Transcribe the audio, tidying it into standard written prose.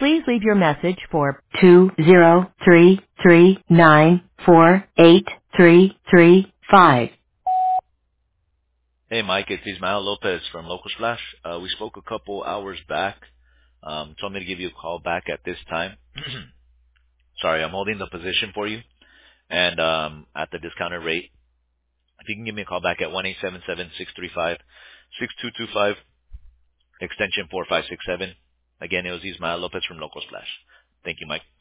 Please leave your message for 20339483335. Hey, Mike, it's Ismael Lopez from Local Splash. We spoke a couple hours back. Told me to give you a call back at this time. Sorry, I'm holding the position for you, and at the discounted rate. If you can give me a call back at 1-877-635-6225, extension 4567. Again, it was Ismael Lopez from Local Splash. Thank you, Mike.